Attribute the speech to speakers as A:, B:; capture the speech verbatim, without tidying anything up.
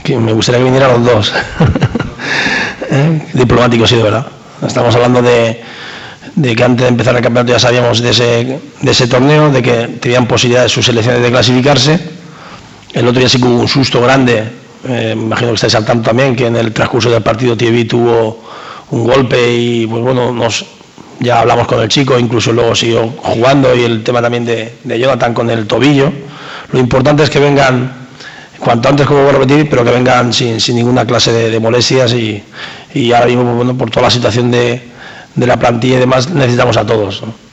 A: Que me gustaría que vinieran los dos. ¿Eh? Diplomático, sí, de verdad. Estamos hablando de, de que antes de empezar el campeonato ya sabíamos de ese, de ese torneo, de que tenían posibilidades sus selecciones de clasificarse. El otro día sí que hubo un susto grande, eh, me imagino que estáis al tanto también, que en el transcurso del partido Thierry tuvo un golpe y pues bueno, nos, ya hablamos con el chico, incluso luego siguió jugando, y el tema también de, de Jonathan con el tobillo. Lo importante es que vengan cuanto antes, como vuelvo a repetir, pero que vengan sin, sin ninguna clase de, de molestias, y, y ahora mismo, bueno, por toda la situación de, de la plantilla y demás, necesitamos a todos, ¿no?